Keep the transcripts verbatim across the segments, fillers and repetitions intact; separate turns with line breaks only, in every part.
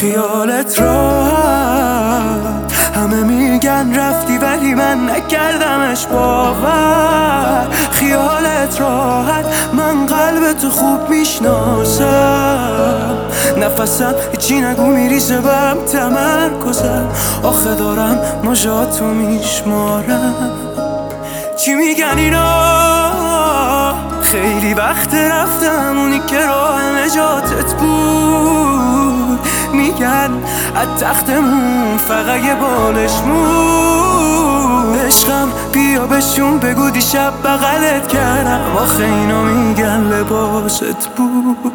خیالت راحت، همه میگن رفتی ولی من نکردمش باور. خیالت راحت، من قلب تو خوب میشناسم. نفسم هیچی نگو میریزه بهم تمرکزم. آخه دارم مژاتو میشمارم. چی میگن اینا؟ خیلی وقت رفتم، اونی که راه نجاتت بود. میگن از تختمون فقط یه بالش مون. عشقم بیا بهشون بگو دیشب بغلت کردم. آخه اینا میگن لباست بود.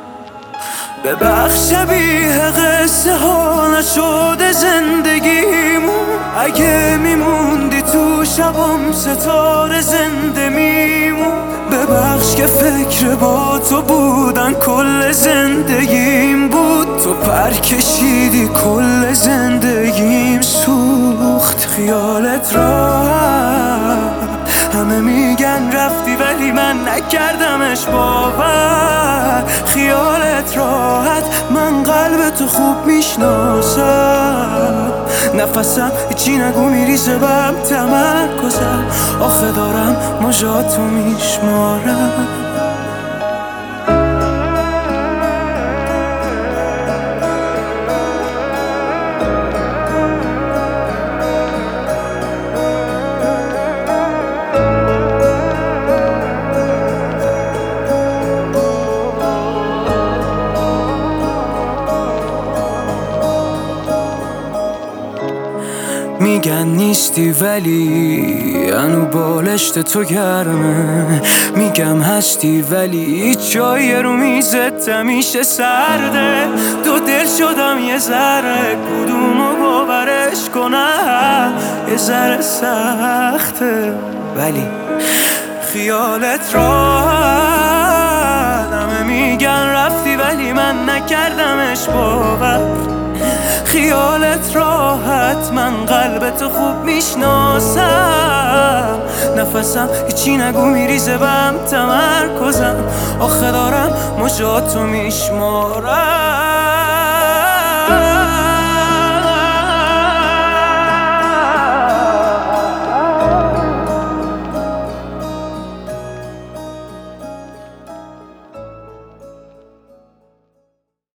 ببخش شبیه قصه ها نشده زندگیمون. اگه میموندی تو شبم ستاره زنده میمون. ببخش که فکر با تو بودن کل زندگیم بود. تو پر کشیدی کل زندگیم سوخت. خیالت راحت، همه میگن رفتی ولی من نکردمش باور. خیالت راحت، من قلب تو خوب میشناسم. نفسم هیچی نگو میریزه بهم تمرکزم. آخه دارم مژاتو میشمارم. میگن نیستی ولی انو بالشت تو گرمه. میگم هستی ولی هیچ جایی رو میزت همیشه سرده. دو دل شدم یه ذره، کدومو باورش کنم؟ یه ذره سخته ولی خیالت راحت. همه میگن رفتی ولی من نکردمش باور. خیالت راحت، من قلبتو خوب میشناسم. نفسم هیچی نگو میریزه بهم تمرکزم. آخه دارم مژاتو میشمارم.